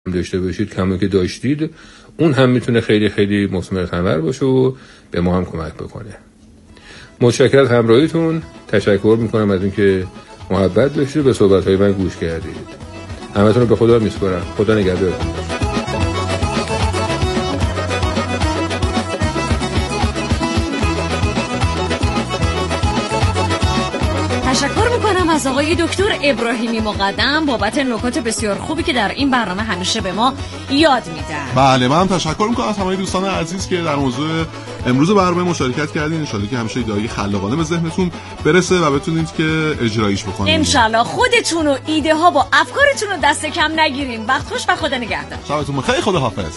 داشته باشید، کمی که داشتید، اون هم میتونه خیلی خیلی مثمر ثمر باشه و به ما هم کمک بکنه. متشکرم از همراهیتون. تشکر میکنم از اینکه محبت داشتید به صحبت‌های من گوش کردید. همتون رو به خدا میسپارم. خدا نگهدارتون. تشکر میکنم از آقای دکتر ابراهیمی مقدم بابت نکات بسیار خوبی که در این برنامه همیشه به ما یاد میدن. بله، من هم تشکر میکنم از همه دوستان عزیز که در موضوع امروز برنامه مشارکت کردین. ان شاءالله که همیشه ایده‌های خلاقانه به ذهنتون برسه و بتونید که اجرایش بکنید. ان شاءالله خودتون و ایده ها با افکارتون رو دست کم نگیرین. وقت خوش و خدا نگهدار. شبتون بخیر. خدا حافظ.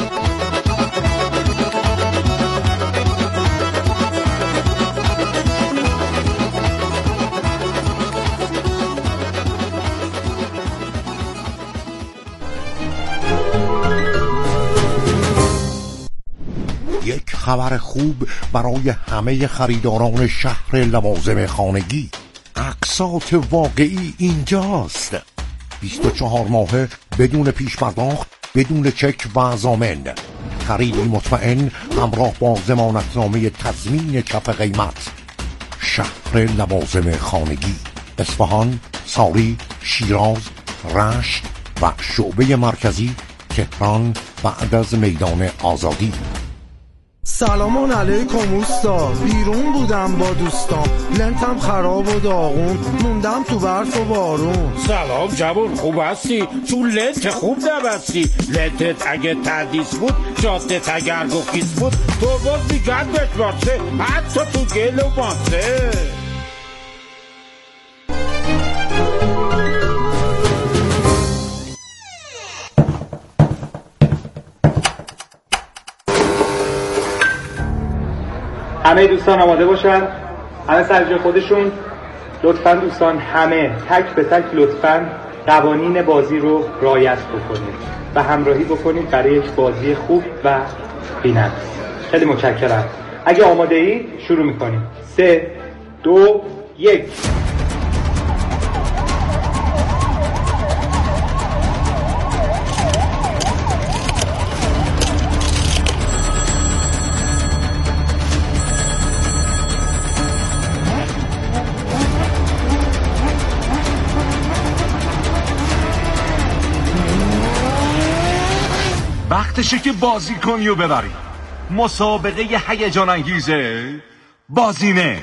یک خبر خوب برای همه خریداران شهر لوازم خانگی. اقساط واقعی اینجاست. 24 ماهه بدون پیش پرداخت، بدون چک و ضامن. خریدی مطمئن همراه با ضمانتنامه تضمین کف قیمت. شهر لوازم خانگی، اصفهان، ساری، شیراز، رشت و شعبه مرکزی تهران بعد از میدان آزادی. سلام علیکم اوستا، بیرون بودم با دوستام، لنتم خراب و داغون، موندم تو برف و بارون. سلام جوان، خوب هستی؟ تو لنت خوب نبستی. لنتت اگه تردیس بود، جادت اگر گفیس بود، تو باز میگردت باشه، حتی تو گل و ماسه. همه دوستان آماده باشن، همه سر جای خودشون. لطفاً دوستان همه تک به تک لطفاً قوانین بازی رو رعایت بکنید و همراهی بکنید برای یک بازی خوب و بی‌نقص. خیلی متشکرم. اگه آماده اید شروع میکنیم. 3 2 1. وقتشه که بازی کنی و ببری. مسابقه هیجان انگیزه بازینه.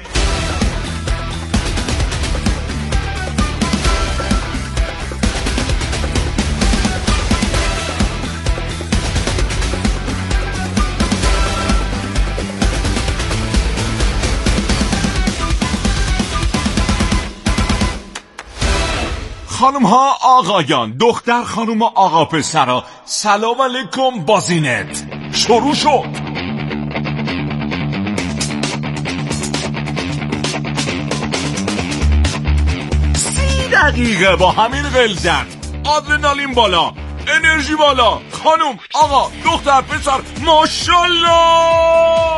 خانم ها آقایان، دختر خانم آقا پسرا، سلام علیکم. بازینت شروع شد. 30 دقیقه با همین غلظت، آدرنالین بالا، انرژی بالا. خانم آقا دختر پسر، ماشاءالله.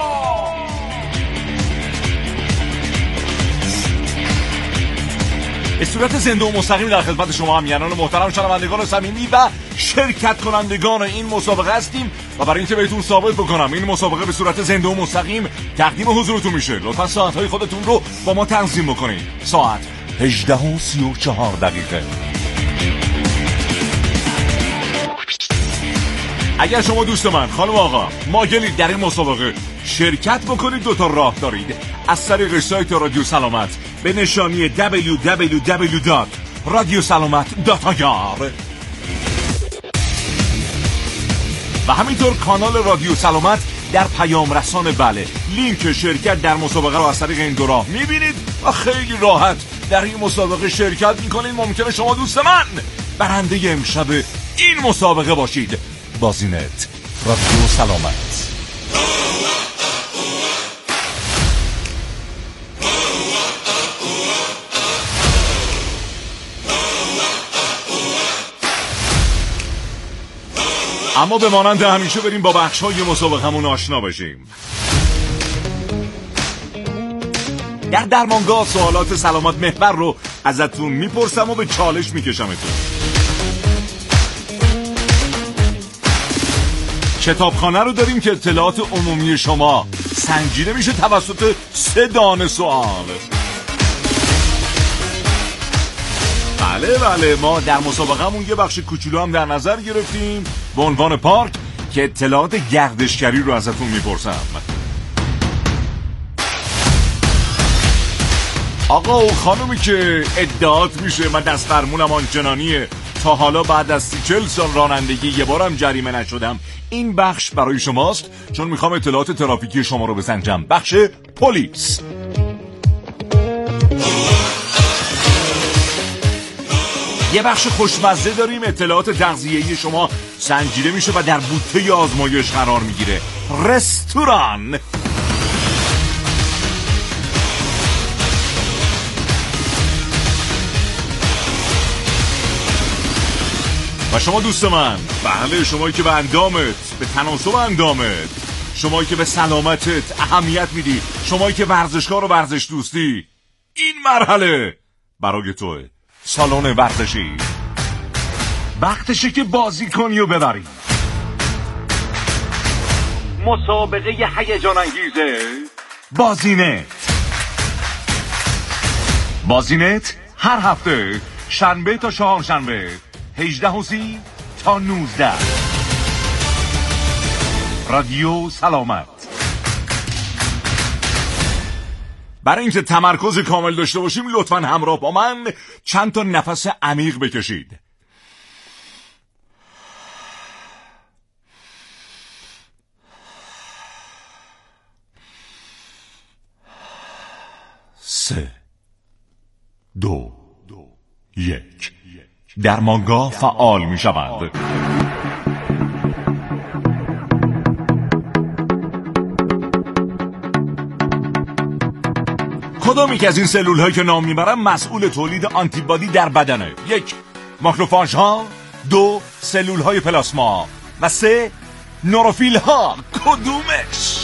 به صورت زنده و مستقیم در خدمت شما همیهنان محترم، شنوندگان صمیمی و شرکت کنندگان این مسابقه هستیم و برای اینکه بهتون ثابت بکنم این مسابقه به صورت زنده و مستقیم تقدیم حضورتون میشه، لطفا ساعت‌های خودتون رو با ما تنظیم بکنید. ساعت 18:34. اگر شما دوست من، خانم آقا، مایلید در این مسابقه شرکت بکنید، 2 تا راه دارید. از طریق سایت رادیو سلامت به نشانی www.radiosalamat.ir و همینطور کانال رادیو سلامت در پیام رسان بله. لینک شرکت در مسابقه رو از طریق این 2 راه میبینید و خیلی راحت در این مسابقه شرکت میکنید. ممکنه شما دوست من برنده امشب این مسابقه باشید. بازینت رادیو سلامت. اما به مانند همیشه بریم با بخش‌های مسابقه‌مون آشنا بشیم. در درمانگاه سوالات سلامت محور رو ازتون میپرسم و به چالش میکشمتون. کتابخانه رو داریم که اطلاعات عمومی شما سنجیده میشه توسط 3 دانه سوال. بله ما در مسابقه‌مون یه بخش کوچولو هم در نظر گرفتیم به عنوان پارک که اطلاعات گردشگری رو ازتون میپرسم. آقا و خانومی که ادعات میشه من دست فرمونم آنچنانیه تا حالا بعد از 40 سال رانندگی یه بارم جریمه نشدم، این بخش برای شماست چون میخوام اطلاعات ترافیکی شما رو بسنجم. بخش پلیس. یه بخش خوشمزه داریم، اطلاعات تغذیه‌ای شما سنجیده میشه و در بوته آزمایش قرار میگیره. رستوران. و شما دوست من، بله شمایی که به اندامت، به تناسب اندامت، شمایی که به سلامتت اهمیت میدی، شمایی که ورزشکار و ورزش دوستی، این مرحله برای توه. سالن ورزشی. وقتشه که بازی کنی و ببری. مسابقه هیجان انگیزه بازینت هر هفته شنبه تا چهارشنبه 18:30 تا 19. رادیو سلامت. برای اینکه تمرکز کامل داشته باشیم لطفاً همراه با من چند تا نفس عمیق بکشید. سه، دو، یک. درمانگاه فعال می شوند. کدامی که از این سلول هایی که نام میبرم مسئول تولید آنتیبادی در بدنه؟ 1. ماکروفاژ ها، 2. سلول های پلاسما و 3. نوروفیل ها. کدومش؟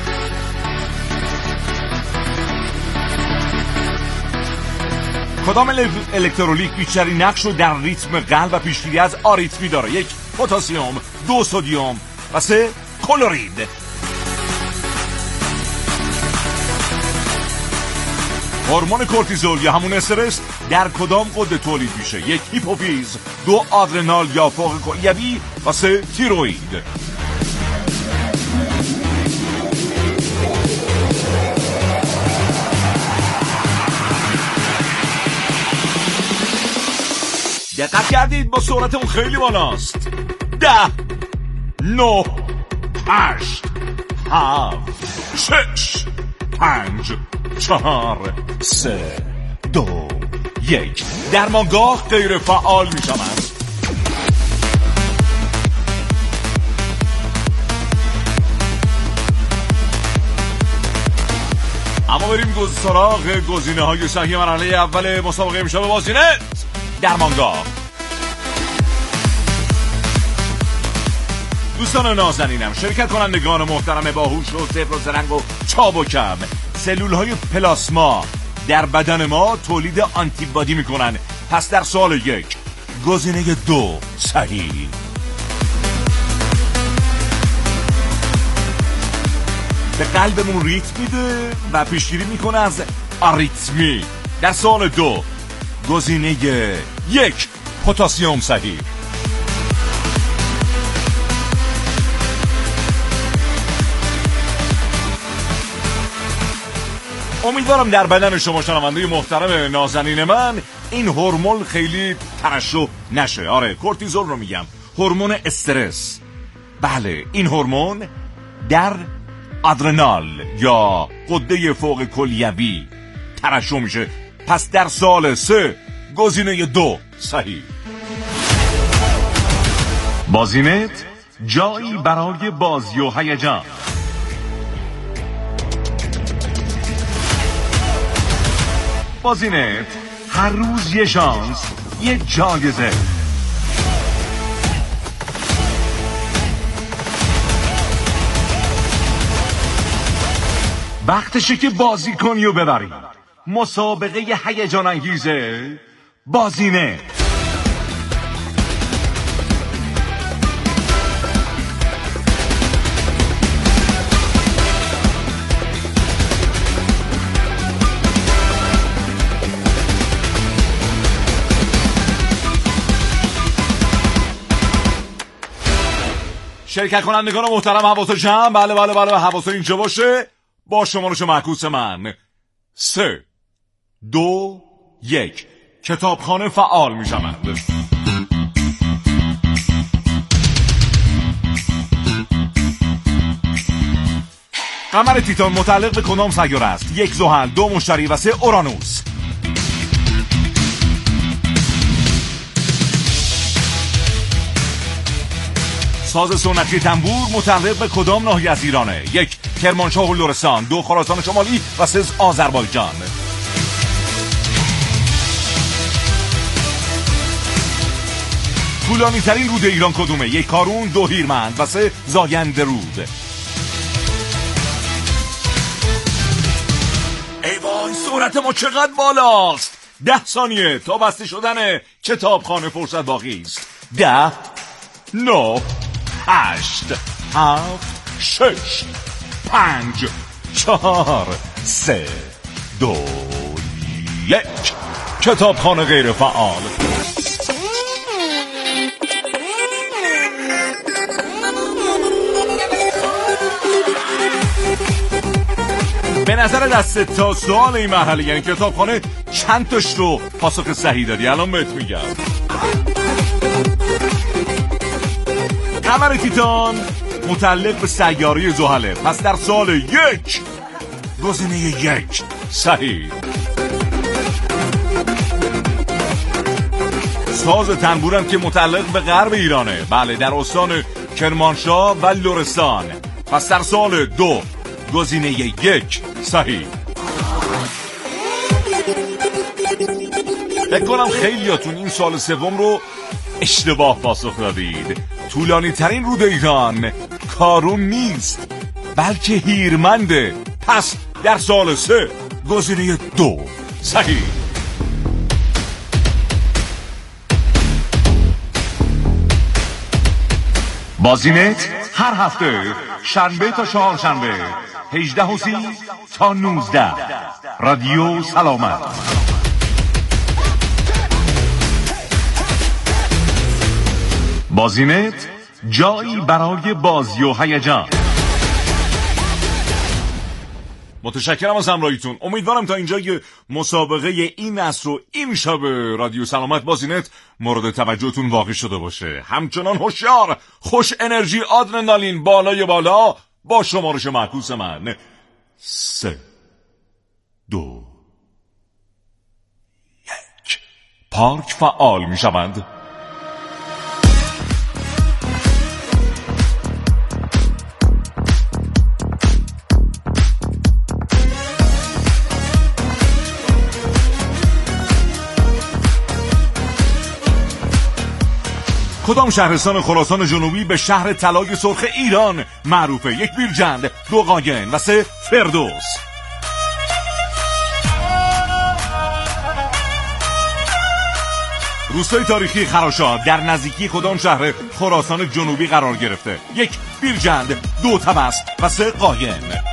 کدام الکترولیت بیشترین نقش رو در ریتم قلب و پیشگیری از آریتمی داره؟ 1. پتاسیم، 2. سدیم و 3. کلورید. هورمون کورتیزول یا همون استرس در کدام غده تولید میشه؟ 1. هیپوفیز، 2. آدرنال یا فوق کلیوی و 3. تیروئید. دقت کردید با سرعت اون خیلی بالاست. 10 9 8 7 6 5 4 3 2 1. درمانگاه غیر فعال می شود. اما بریم سراغ گزینه های صحیح مرحله اول مسابقه امشب بازینت درمانگاه. دوستان نازنینم، شرکت کنندگان محترم باهوش و صفر و زرنگ و چاب و کم، سلول های پلاسما در بدن ما تولید آنتیبادی میکنن. پس در سوال 1 گزینه 2 صحیح. به قلبمون ریتم میده و پیشگیری میکنه از آریتمی. در سوال 2 گزینه 1 پتاسیم صحیح. امیدوارم در بدن شما شنونده محترم نازنین من این هورمون خیلی ترشح نشه. آره کورتیزول رو میگم، هورمون استرس. بله این هورمون در آدرنال یا غده فوق کلیوی ترشح میشه. پس در سال 3 گزینه 2 صحیح. بازینت جایی برای بازی و هیجان. بازینت هر روز یه شانس، یه جایزه. وقتشه که بازی کنی و ببری. مسابقه هیجان انگیزه بازینت. شرکت کنندگان محترم حواس جمع، بله حواس اینجا باشه. با شمارش معکوس من 3 2 1 کتابخانه فعال می شوند. قمر تیتان متعلق به کدام سیاره است؟ 1 زحل، 2 مشتری و 3 اورانوس. ساز سنتی تنبور متعلق به کدام ناحیه از ایرانه؟ 1 کرمانشاه و لرستان، 2 خراسان شمالی و 3 آذربایجان. طولانی ترین رود ایران کدومه؟ 1 کارون، 2 هیرمند و 3 زاینده رود. ای وای سرعت ما چقدر بالاست. 10 ثانیه تا بسته شدن کتابخانه فرصت باقی است. 10 9 8 7 6 5 4 3 2 1 کتابخانه غیر فعال. به نظر دست تا سوال این مرحله یعنی کتابخانه چند تاش رو پاسخ صحیح دادی؟ الان بهت میگم. قمر تیتان متعلق به سیاره زحله، پس در سال 1 گزینه 1 صحیح. ساز تنبورم که متعلق به غرب ایرانه، بله در استان کرمانشاه و لرستان، پس در سال 2 گزینه 1 صحیح. فکر کنم خیلیاتون این سال سوم رو اشتباه پاسخ دادید. طولانی ترین رود ایران کارون نیست بلکه هیرمنده، پس در سال 3 گزینه 2 صحیح. بازینت هر هفته شنبه تا چهارشنبه 18:30 تا 19 رادیو سلامت. بازینت جایی برای بازی و هیجان. متشکرم از همراهیتون. امیدوارم تا اینجای مسابقه این عصر و این شب رادیو سلامت بازینت مورد توجهتون واقع شده باشه. همچنان هوشیار، خوش انرژی، آدرنالین بالای بالا با شمارش معکوس من 3 2 1 پارک فعال می شوند. کدام شهرستان خراسان جنوبی به شهر طلای سرخ ایران معروفه؟ 1 بیرجند، 2 قاین و 3 فردوس. روستای تاریخی خراشا در نزدیکی کدام شهر خراسان جنوبی قرار گرفته؟ 1 بیرجند، 2 طبس و 3 قاین.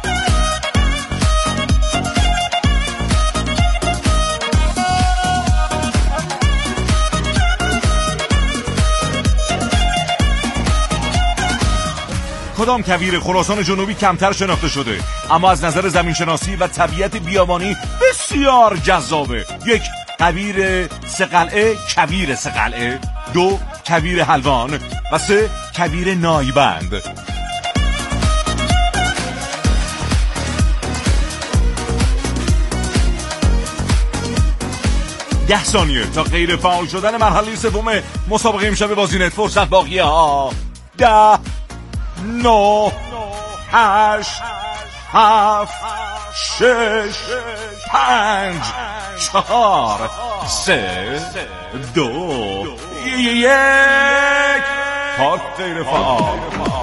کدام کویر خراسان جنوبی کمتر شناخته شده اما از نظر زمین شناسی و طبیعت بیابانی بسیار جذابه؟ 1 کویر سقلعه، کویر سقلعه، 2 کویر حلوان و 3 کویر نایبند. ده ثانیه تا غیر فعال شدن مرحله سوم مسابقه امشب بازینت فرصت باقیه ها. 10 9 8 7 6 5 4 3 2 1 پارک غیر فعال.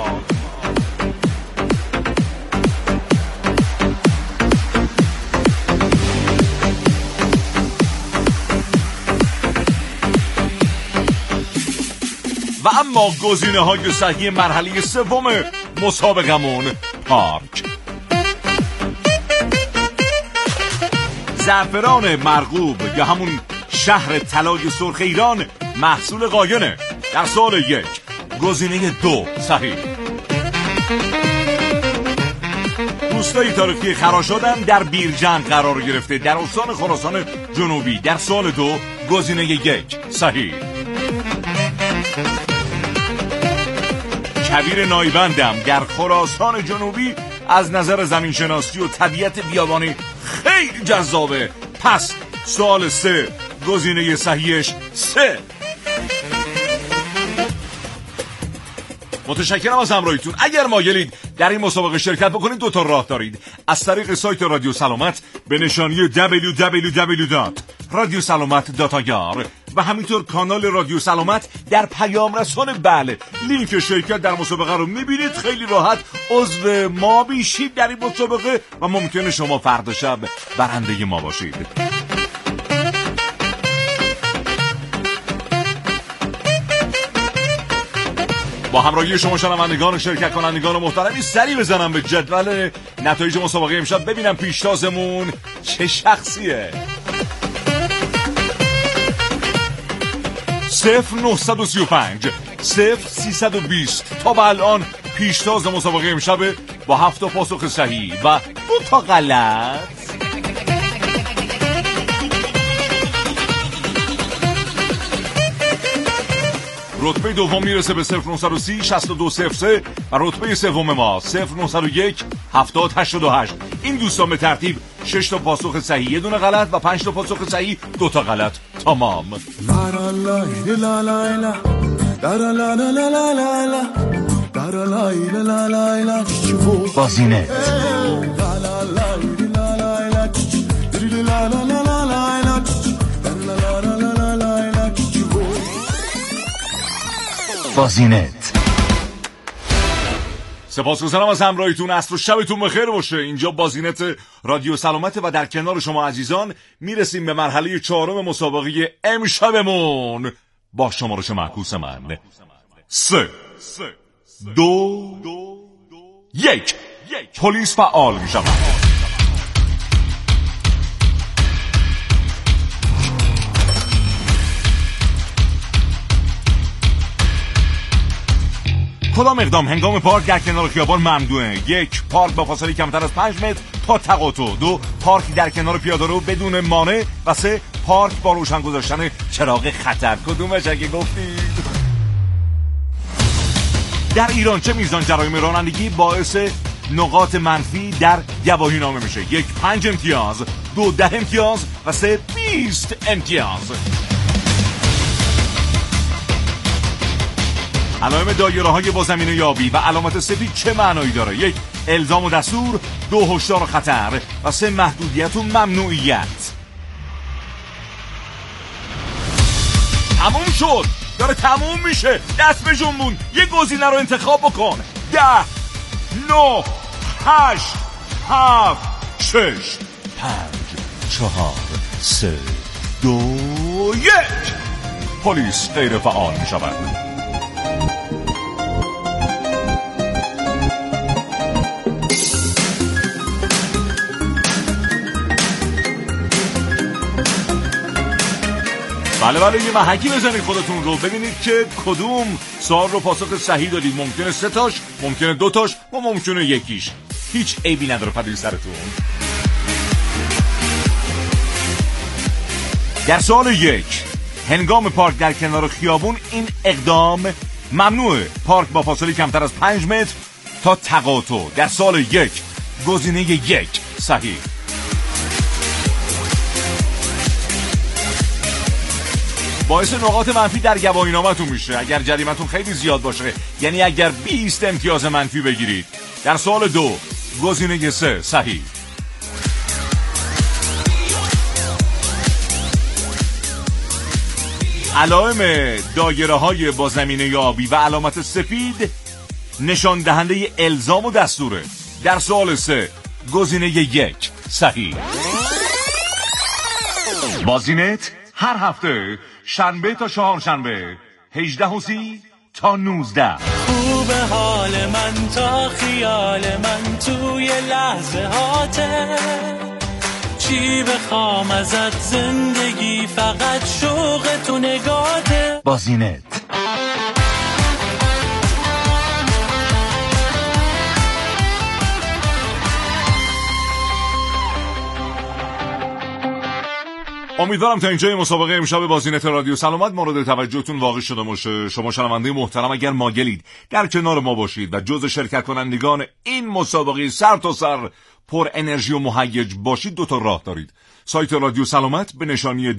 و اما گزینه های صحیح مرحله سوم مسابقمون پارک. زعفران مرغوب یا همون شهر طلای سرخ ایران محصول قاینه. در سال 1 گزینه 2 صحیح. روستای تاریخی خراشادم در بیرجند قرار گرفته در استان خراسان جنوبی. در سال 2 گزینه 1 صحیح. کویر نایبندم در خراسان جنوبی از نظر زمین شناسی و طبیعت بیابانی خیلی جذابه. پس سال 3 گزینه صحیحش 3. متشکرم از همراهیتون. اگر مایلید در این مسابقه شرکت بکنید 2 تا راه دارید. از طریق سایت رادیو سلامت به نشانی www.radiosalamat.ir و همینطور کانال رادیو سلامت در پیام رسان بله. لینک شرکت در مسابقه رو میبینید. خیلی راحت عضو ما بشید در این مسابقه و ممکنه شما فردا شب برنده ما باشید. با همراهی شما شنوندگان و شرکت کنندگان محترمی سری بزنم به جدول نتایج مسابقه امشب ببینم پیشتازمون چه شخصیه. 0935 0320 تا به الان پیشتاز مسابقه امشب با 7 پاسخ صحیح و 2 تا غلط. رتبه دوم میرسه به 0930 6203 و رتبه سوم ما 0901 7088. این دوستان به ترتیب 6 تا پاسخ صحیح، 1 دونه غلط و 5 تا پاسخ صحیح، 2 تا غلط. تمام. بازینه بازینت. سپاسگزارم از همراهیتون. عصر و شبتون بخیر باشه. اینجا بازینت رادیو سلامت و در کنار شما عزیزان میرسیم به مرحله 4 مسابقه امشبمون با شمارش معکوس من 3 2 1. پلیس فعال می شود. کدام اقدام هنگام پارک در کنار خیابان ممنوعه؟ 1. پارک با فاصله کمتر از 5 متر تا تقاطع. 2. پارک در کنار پیاده‌رو بدون مانع. و 3. پارک با روشن گذاشتن چراغ خطر. کدومش اگه گفتید؟ در ایران چه میزان جرایم رانندگی باعث نقاط منفی در گواهی نامه میشه؟ 1. 5 امتیاز، 2. 10 امتیاز و 3. 20 امتیاز. علائم دایره‌های با زمینه یابی و علامت سفید چه معنایی داره؟ 1. الزام و دستور، 2. هشدار و خطر و 3. محدودیت و ممنوعیت. تموم شد، داره تموم میشه. دست به جنبون، یه گزینه رو انتخاب بکن. 10 9 8 7 6 5 4 3 2 1. پلیس غیر فعال میشود. بله یه محکی بزنید خودتون رو ببینید که کدوم سوال رو پاسخ صحیح دادید. ممکنه 3 تاش، ممکنه 2 تاش و ممکنه 1. هیچ عیبی نداره پدوی سرتون. در سوال 1 هنگام پارک در کنار خیابون این اقدام ممنوعه. پارک با فاصله کمتر از 5 متر تا تقاطع. در سال 1 گزینه 1 صحیح. باعث نقاط منفی در گواهی نامتون میشه اگر جریمتون خیلی زیاد باشه، یعنی اگر 20 امتیاز منفی بگیرید. در سوال 2 گزینه 3 صحیح. علائم دایره‌های با زمینه آبی و علامت سفید نشان دهنده الزام و دستوره. در سوال 3 گزینه 1 صحیح. بازینت هر هفته شنبه تا چهارشنبه 18:30 تا 19. خوب حال من تا خیال من توی لحظه هاته، چی بخوام ازت زندگی فقط شوق تو نگاته. بازینت امیدوارم تا اینجای مسابقه امشب بازینت رادیو سلامت مورد توجهتون واقع شده باشه. شما شنونده محترم اگر مایلید در کنار ما باشید و جزو شرکت کنندگان این مسابقه سر تا سر پر انرژی و مهیج باشید، دو تا راه دارید. سایت رادیو سلامت به نشانی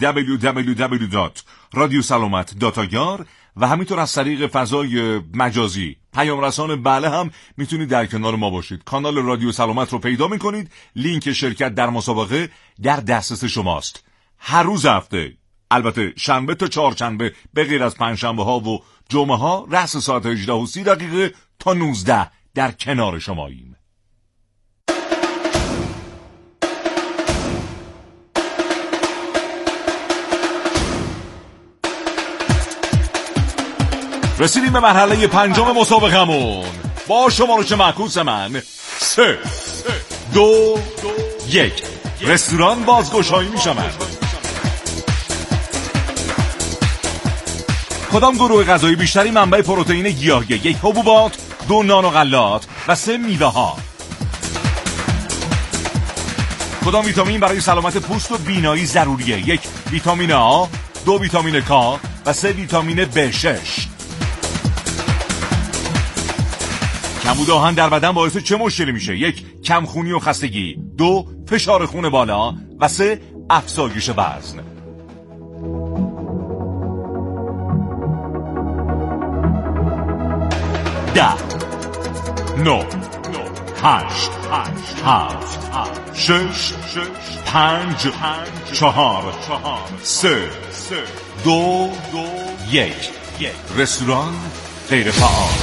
www.radiosalamat.ir و همینطور از طریق فضای مجازی پیام رسان بله هم میتونید در کنار ما باشید. کانال رادیو سلامت رو پیدا میکنید، لینک شرکت در مسابقه در دسترس شماست. هر روز هفته، البته شنبه تا چهارشنبه به غیر از پنجشنبه ها و جمعه ها، رأس ساعت 18:30 تا 19 در کنار شماییم. رسیدیم به مرحله پنجم مسابقمون با شمارش معکوس من 3 2 1. رستوران بازگشایی می شود. کدام گروه غذایی بیشتری منبع پروتئین گیاهی؟ 1 حبوبات، 2 نان و غلات و 3 میوه ها. کدام ویتامین برای سلامت پوست و بینایی ضروریه؟ 1 ویتامین آ، 2 ویتامین کا و 3 ویتامین B6. کمبود آهن در بدن باعث چه مشکلی میشه؟ 1 کمخونی و خستگی، 2 فشار خون بالا و 3 افزایش وزن. ده 9 8 7 6 5 4 3 2 1. رستوران غیر فعال.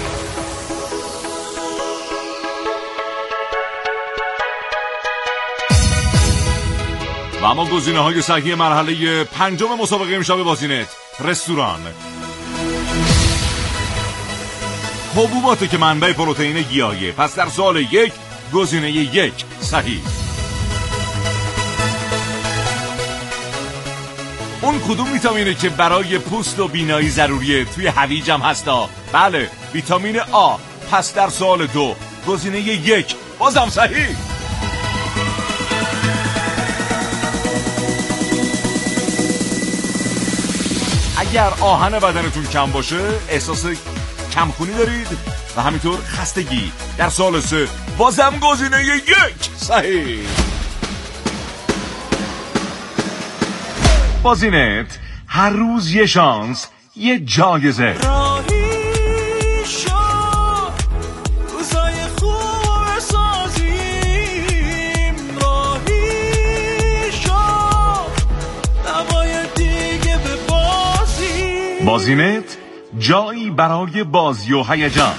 و اما گزینه‌های صحیح مرحله پنجم مسابقه امشب بازینت: رستوران. حبوباتی که منبع پروتئین گیاهیه، پس در سوال 1 گزینه 1 صحیح. اون کدوم ویتامینه که برای پوست و بینایی ضروریه؟ توی هویج هم هستا. بله، ویتامین آ. پس در سوال 2 گزینه 1 بازم صحیح. اگر آهن بدنتون کم باشه، احساس کمخونی دارید و همینطور خستگی، در سال 3 بازم گزینه 1 صحیح. بازینت هر روز یه شانس، یه جایزه. بازینت جایی برای بازی و هیجان.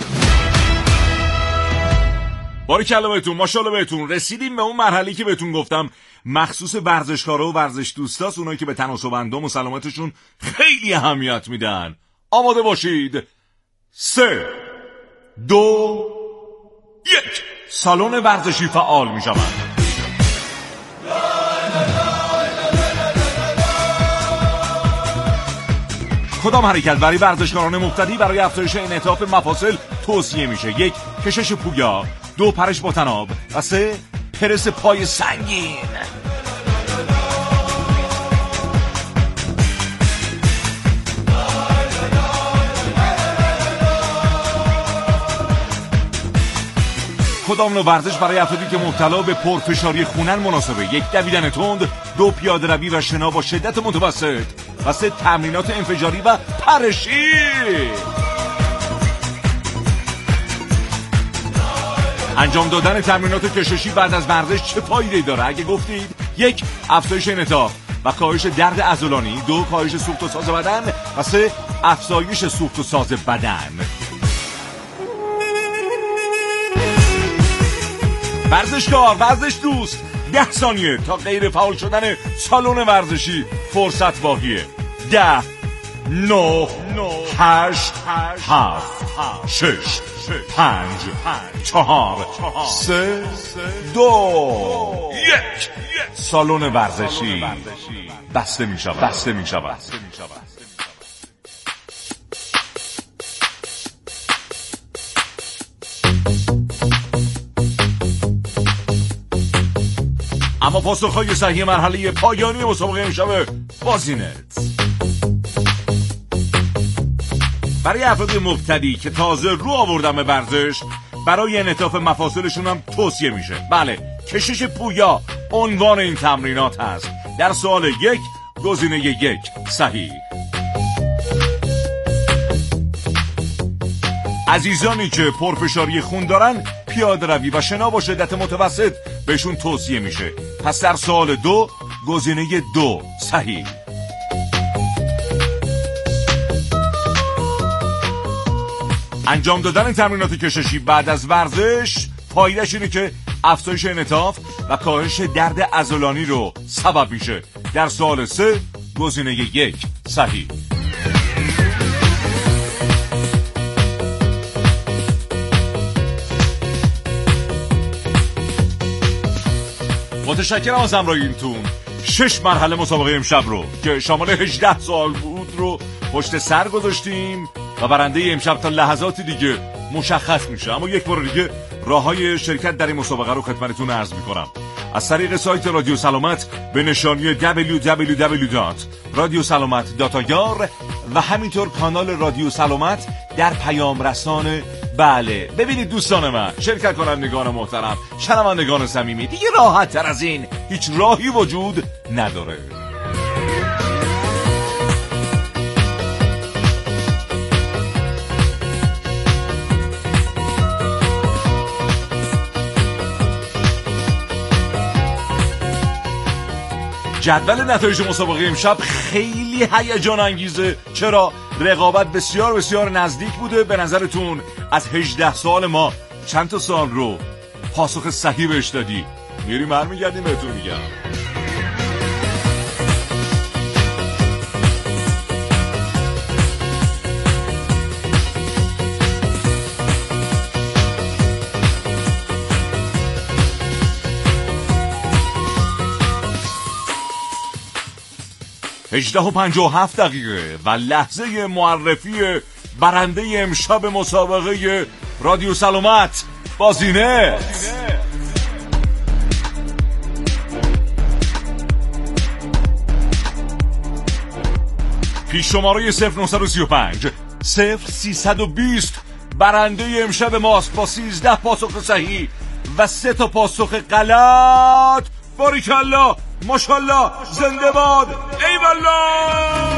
باریکلا بهتون، ماشاءالله بهتون. رسیدیم به اون مرحله‌ای که بهتون گفتم مخصوص ورزشکارا و ورزش دوستاست، اونایی که به تناسب اندام و سلامتشون خیلی اهمیت میدن. آماده باشید. 3 2 1. سالن ورزشی فعال میشود. کدام حرکت برای ورزشکاران مبتدی برای افزایش انعطاف مفاصل توصیه میشه؟ 1 کشش پویا، 2 پرش با طناب و 3 پرس پای سنگین. کدام نوع ورزش برای افرادی که مبتلا به پرفشاری خونن مناسبه؟ 1 دویدن تند، 2 پیاده روی و شنا با شدت متوسط و 3 تمرینات انفجاری و پرشی. انجام دادن تمرینات کششی بعد از ورزش چه فایده‌ای داره؟ اگه گفتید 1 افزایش انعطاف و کاهش درد عضلانی، 2 کاهش سوخت و ساز بدن و 3 افزایش سوخت و ساز بدن. ورزشکار، ورزش دوست، 10 ثانیه تا غیر فعال شدن سالن ورزشی فرصت باقیه. 10 9 8 7 6 5 4 3 2 1. سالن ورزشی بسته می شود. اما پاسخهای صحیح مرحله پایانی مسابقه امشب بازینت. برای افراد مبتدی که تازه رو آوردن به ورزش، برای انعطاف مفاصلشون هم توصیه میشه. بله، کشش پویا عنوان این تمرینات هست. در سوال 1 گزینه 1 صحیح. عزیزانی که پرفشاری خون دارن، پیاده روی و شنا با شدت متوسط بهشون توصیه میشه. پس در سوال 2 گزینه 2 صحیح. انجام دادن تمرینات کششی بعد از ورزش فایده‌اش اینه که افزایش انعطاف و کاهش درد عضلانی رو سبب میشه. در سوال 3 گزینه 1 صحیح. متشکرم از همراهیتون. 6 مرحله مسابقه امشب رو که شامل 18 سوال بود رو پشت سر گذاشتیم و برنده امشب تا لحظاتی دیگه مشخص میشه. اما یک بار دیگه راههای شرکت در این مسابقه رو خدمتتون عرض میکنم. از طریق سایت رادیو سلامت به نشانی www.radiosalamat.ir و همینطور کانال رادیو سلامت در پیام رسان بله. ببینید دوستان من، شرکت کنندگان محترم، شنوندگان صمیمی، دیگه راحت تر از این هیچ راهی وجود نداره. جدول نتایج مسابقه امشب خیلی هیجان انگیزه. چرا؟ رقابت بسیار بسیار نزدیک بوده. به نظرتون از 18 سال ما چند تا سال رو پاسخ صحیح بهش دادی؟ میریم برمیگردیم بهتون میگم. هجده و 57 دقیقه و لحظه معرفی برنده امشب مسابقه رادیو سلامت بازینه. پیش شماره 0935 0320 برنده امشب ماست با 13 پاسخ صحیح و 3 تا پاسخ غلط. باریکالله، ماشالله، زنده باد، ایوالله.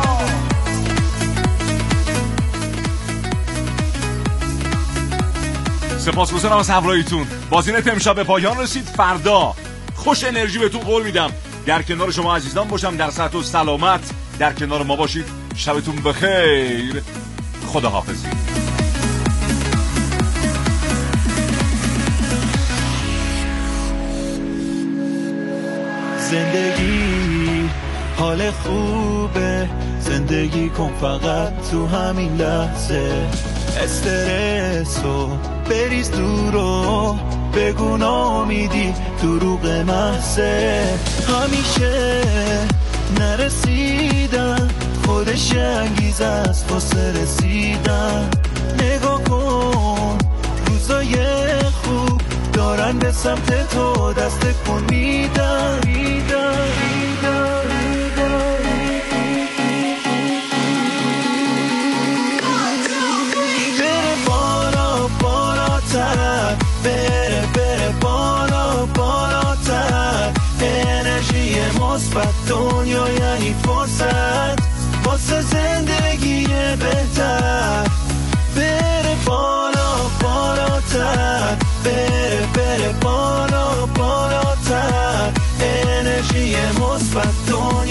سپاسگزارم از همراهیتون. بازینت امشب به پایان رسید. فردا خوش انرژی بهتون قول میدم در کنار شما عزیزان باشم، در صحت و سلامت در کنار ما باشید. شبتون بخیر. خداحافظی. زندگی حال خوبه، زندگی کن فقط تو همین لحظه. استرسو بریز دورو، بگو نامیدی دروغ محضه. همیشه نرسیدن خودش انگیزه است واسه رسیدن. نگاه کن روزای خوب دارن به سمت تو دست کن میدن. بره بالا بالاتر، بره بالا بالاتر. انرژی مثبت دنیا یعنی فرصت واسه زندگی بهتر. بره بالا بالاتر، بره بالا بالاتر. انرژی مثبت